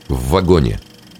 В вагоне.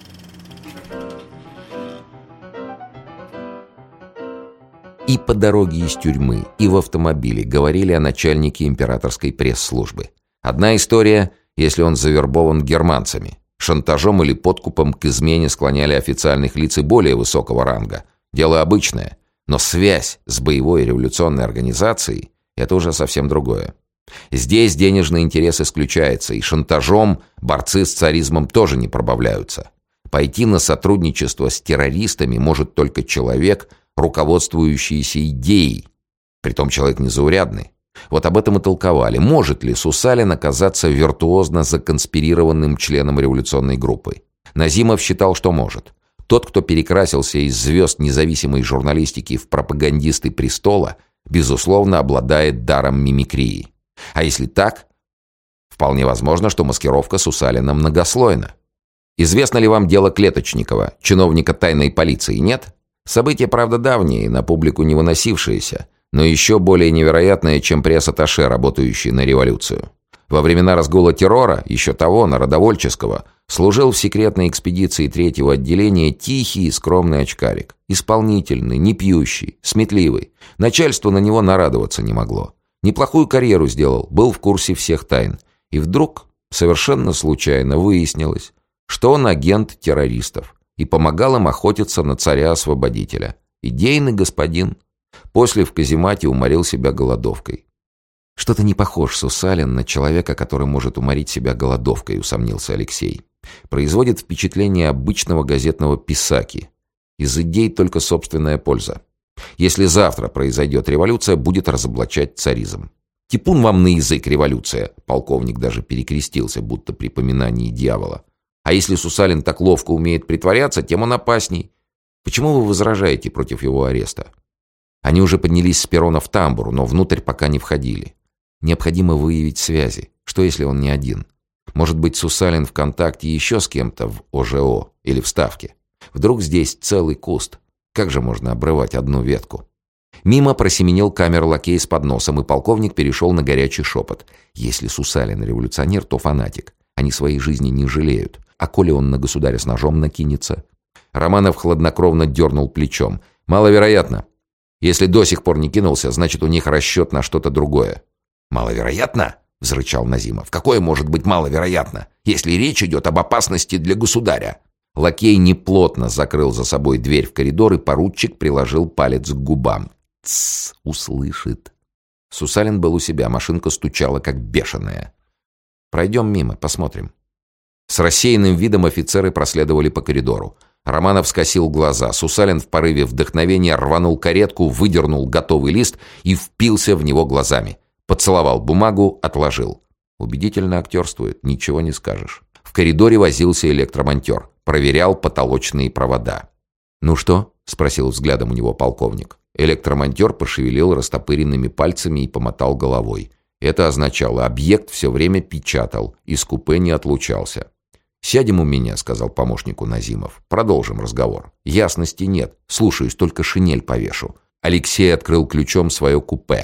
И по дороге из тюрьмы, и в автомобиле говорили о начальнике императорской пресс-службы. Одна история, если он завербован германцами. Шантажом или подкупом к измене склоняли официальных лиц и более высокого ранга. Дело обычное. Но связь с боевой революционной организацией – это уже совсем другое. Здесь денежный интерес исключается, и шантажом борцы с царизмом тоже не пробавляются. Пойти на сотрудничество с террористами может только человек, руководствующийся идеей. Притом человек незаурядный. Вот об этом и толковали. Может ли Сусалин оказаться виртуозно законспирированным членом революционной группы? Назимов считал, что может. Тот, кто перекрасился из звезд независимой журналистики в пропагандисты престола, безусловно, обладает даром мимикрии. А если так, вполне возможно, что маскировка Сусалина многослойна. Известно ли вам дело Клеточникова, чиновника тайной полиции, нет? Событие, правда, давнее, на публику не выносившееся, но еще более невероятное, чем пресс-атташе, работающий на революцию. Во времена разгула террора, еще того, народовольческого, служил в секретной экспедиции 3-го отделения тихий и скромный очкарик. Исполнительный, не пьющий, сметливый. Начальство на него нарадоваться не могло. Неплохую карьеру сделал, был в курсе всех тайн. И вдруг, совершенно случайно, выяснилось, что он агент террористов и помогал им охотиться на царя-освободителя. Идейный господин. После в каземате уморил себя голодовкой. «Что-то не похож Сусалин на человека, который может уморить себя голодовкой», — усомнился Алексей. «Производит впечатление обычного газетного писаки. Из идей только собственная польза. Если завтра произойдет революция, будет разоблачать царизм». «Типун вам на язык, революция!» Полковник даже перекрестился, будто при поминании дьявола. «А если Сусалин так ловко умеет притворяться, тем он опасней. Почему вы возражаете против его ареста?» Они уже поднялись с перрона в тамбур, но внутрь пока не входили. Необходимо выявить связи. Что, если он не один? Может быть, Сусалин в контакте еще с кем-то в ОЖО или в Ставке? Вдруг здесь целый куст? Как же можно обрывать одну ветку? Мимо просеменил камер-лакей с подносом, и полковник перешел на горячий шепот. Если Сусалин революционер, то фанатик. Они своей жизни не жалеют. А коли он на государя с ножом накинется? Романов хладнокровно дернул плечом. Маловероятно. Если до сих пор не кинулся, значит, у них расчет на что-то другое. «Маловероятно?» — взрычал Назимов. «Какое может быть маловероятно, если речь идет об опасности для государя?» Лакей неплотно закрыл за собой дверь в коридор, и поручик приложил палец к губам. «Тссс, услышит». Сусалин был у себя, машинка стучала, как бешеная. «Пройдем мимо, посмотрим». С рассеянным видом офицеры проследовали по коридору. Романов скосил глаза. Сусалин в порыве вдохновения рванул каретку, выдернул готовый лист и впился в него глазами. Поцеловал бумагу, отложил. Убедительно актерствует, ничего не скажешь. В коридоре возился электромонтер. Проверял потолочные провода. «Ну что?» — спросил взглядом у него полковник. Электромонтер пошевелил растопыренными пальцами и помотал головой. Это означало, объект все время печатал, из купе не отлучался. «Сядем у меня», — сказал помощнику Назимов. «Продолжим разговор. Ясности нет. Слушаюсь, только шинель повешу». Алексей открыл ключом свое купе.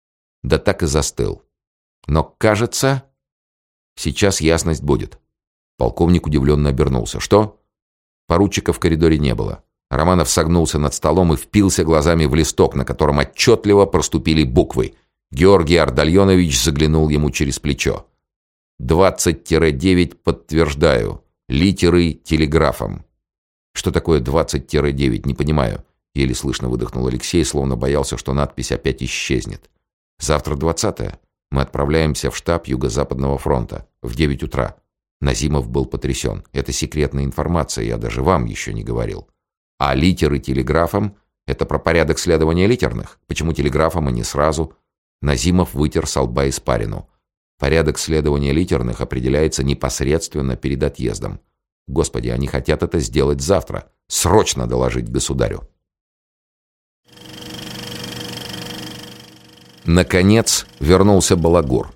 Да так и застыл. Но, кажется, сейчас ясность будет. Полковник удивленно обернулся. «Что?» Поручика в коридоре не было. Романов согнулся над столом и впился глазами в листок, на котором отчетливо проступили буквы. Георгий Ардальонович заглянул ему через плечо. 20-9 подтверждаю. Литеры телеграфом. «Что такое 20-9? Не понимаю». Еле слышно выдохнул Алексей, словно боялся, что надпись опять исчезнет. «Завтра 20-е. Мы отправляемся в штаб Юго-Западного фронта в 9 утра». Назимов был потрясен. «Это секретная информация, я даже вам еще не говорил». «А литеры телеграфом? Это про порядок следования литерных? Почему телеграфом, а не сразу?» Назимов вытер со лба испарину. «Порядок следования литерных определяется непосредственно перед отъездом. Господи, они хотят это сделать завтра. Срочно доложить государю». Наконец вернулся Балагур.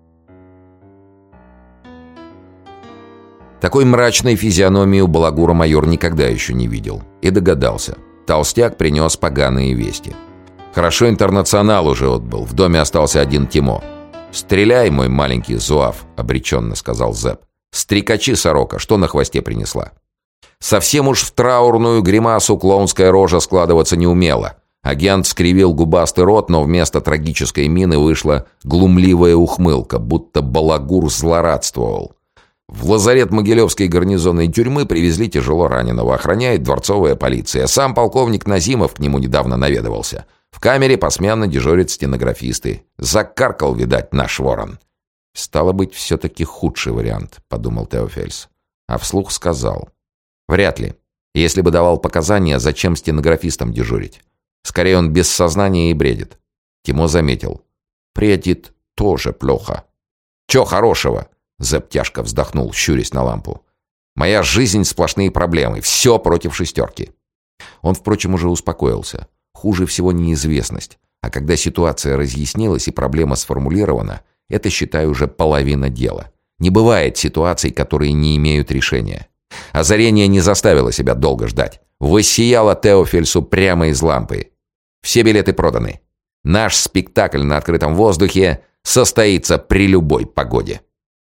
Такой мрачной физиономии у Балагура майор никогда еще не видел. И догадался. Толстяк принес поганые вести. Хорошо интернационал уже отбыл. В доме остался один Тимо. «Стреляй, мой маленький зуав», — обреченно сказал Зэп. Стрекачи сорока, что на хвосте принесла? Совсем уж в траурную гримасу клоунская рожа складываться не умела. Агент скривил губастый рот, но вместо трагической мины вышла глумливая ухмылка, будто балагур злорадствовал. В лазарет Могилевской гарнизонной тюрьмы привезли тяжело раненого, охраняет дворцовая полиция. Сам полковник Назимов к нему недавно наведывался. В камере посменно дежурят стенографисты. Закаркал, видать, наш ворон. «Стало быть, все-таки худший вариант», — подумал Теофельс. А вслух сказал: «Вряд ли. Если бы давал показания, зачем стенографистам дежурить? Скорее, он без сознания и бредит». Тимо заметил: «Бредит тоже плохо». «Че хорошего?» — Зэп тяжко вздохнул, щурясь на лампу. «Моя жизнь — сплошные проблемы. Все против шестерки». Он, впрочем, уже успокоился. Хуже всего неизвестность. А когда ситуация разъяснилась и проблема сформулирована, это, считай, уже половина дела. Не бывает ситуаций, которые не имеют решения. Озарение не заставило себя долго ждать. Воссияло Теофельсу прямо из лампы. Все билеты проданы. Наш спектакль на открытом воздухе состоится при любой погоде.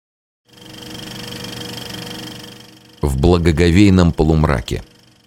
В благоговейном полумраке.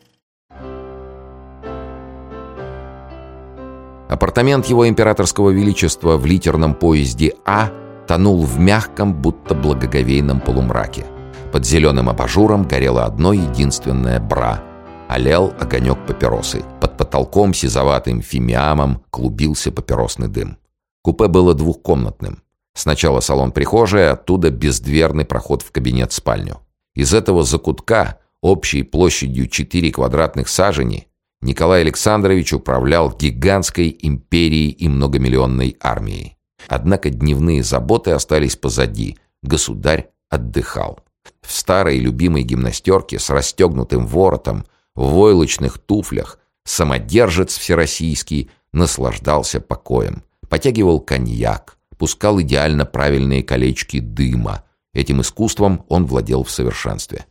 Апартамент его императорского величества в литерном поезде А тонул в мягком, будто благоговейном полумраке. Под зеленым абажуром горело одно единственное бра. Олел огонек папиросы. Под потолком сизоватым фимиамом клубился папиросный дым. Купе было двухкомнатным. Сначала салон-прихожая, оттуда бездверный проход в кабинет-спальню. Из этого закутка, общей площадью 4 квадратных сажени, Николай Александрович управлял гигантской империей и многомиллионной армией. Однако дневные заботы остались позади. Государь отдыхал. В старой любимой гимнастерке с расстегнутым воротом, в войлочных туфлях, самодержец всероссийский наслаждался покоем. Потягивал коньяк, пускал идеально правильные колечки дыма. Этим искусством он владел в совершенстве.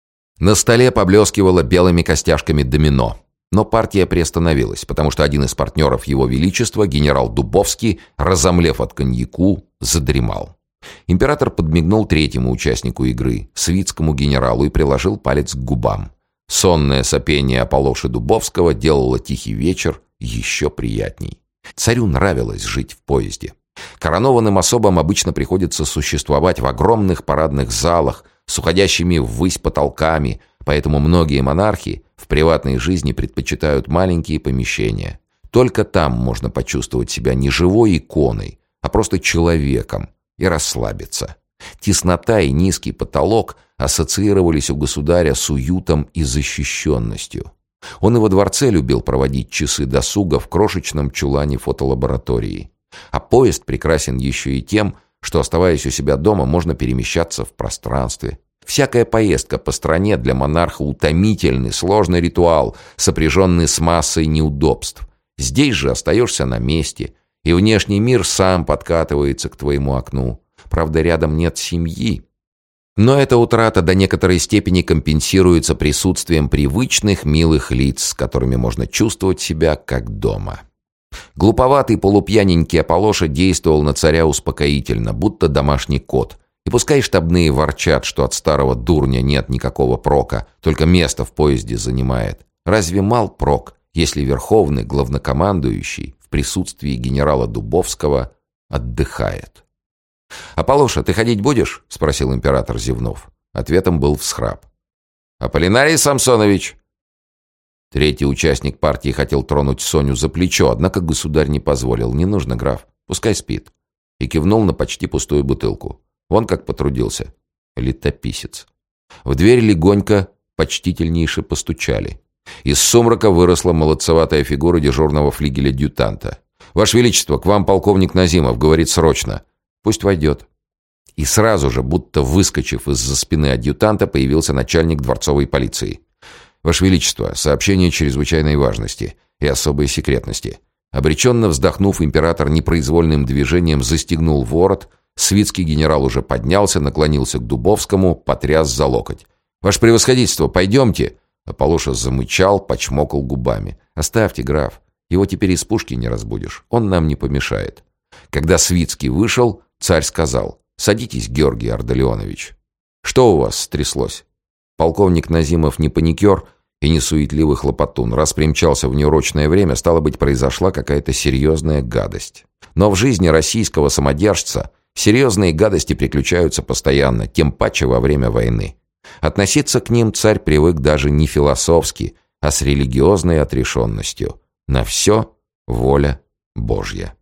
На столе поблескивало белыми костяшками домино. Но партия приостановилась, потому что один из партнеров его величества, генерал Дубовский, разомлев от коньяку, задремал. Император подмигнул третьему участнику игры, свитскому генералу, и приложил палец к губам. Сонное сопение Аполлоши Дубовского делало тихий вечер еще приятней. Царю нравилось жить в поезде. Коронованным особам обычно приходится существовать в огромных парадных залах с уходящими ввысь потолками, поэтому многие монархи в приватной жизни предпочитают маленькие помещения. Только там можно почувствовать себя не живой иконой, а просто человеком и расслабиться. Теснота и низкий потолок ассоциировались у государя с уютом и защищенностью. Он и во дворце любил проводить часы досуга в крошечном чулане фотолаборатории. А поезд прекрасен еще и тем, что, оставаясь у себя дома, можно перемещаться в пространстве. Всякая поездка по стране для монарха утомительный, сложный ритуал, сопряженный с массой неудобств. Здесь же остаешься на месте, и внешний мир сам подкатывается к твоему окну. Правда, рядом нет семьи. Но эта утрата до некоторой степени компенсируется присутствием привычных, милых лиц, с которыми можно чувствовать себя как дома. Глуповатый полупьяненький Аполлоша действовал на царя успокоительно, будто домашний кот. И пускай штабные ворчат, что от старого дурня нет никакого прока, только место в поезде занимает. Разве мал прок, если верховный главнокомандующий в присутствии генерала Дубовского отдыхает? «Аполлоша, ты ходить будешь?» — спросил император, зевнув. Ответом был всхрап. «Аполлинарий Самсонович!» Третий участник партии хотел тронуть Соню за плечо, однако государь не позволил. «Не нужно, граф, пускай спит». И кивнул на почти пустую бутылку. Вон как потрудился. Летописец. В дверь легонько, почтительнейше постучали. Из сумрака выросла молодцеватая фигура дежурного флигеля-адъютанта. «Ваше Величество, к вам полковник Назимов, говорит срочно». «Пусть войдет». И сразу же, будто выскочив из-за спины адъютанта, появился начальник дворцовой полиции. «Ваше Величество, сообщение чрезвычайной важности и особой секретности». Обреченно вздохнув, император непроизвольным движением застегнул ворот. Свитский генерал уже поднялся, наклонился к Дубовскому, потряс за локоть. «Ваше превосходительство, пойдемте!» Аполлоша замычал, почмокал губами. «Оставьте, граф, его теперь из пушки не разбудишь, он нам не помешает». Когда Свитский вышел, царь сказал: «Садитесь, Георгий Ардалионович». Что у вас стряслось? Полковник Назимов не паникер и не суетливый хлопотун. Раз примчался в неурочное время, стало быть, произошла какая-то серьезная гадость. Но в жизни российского самодержца серьезные гадости приключаются постоянно, тем паче во время войны. Относиться к ним царь привык даже не философски, а с религиозной отрешенностью. На все воля Божья.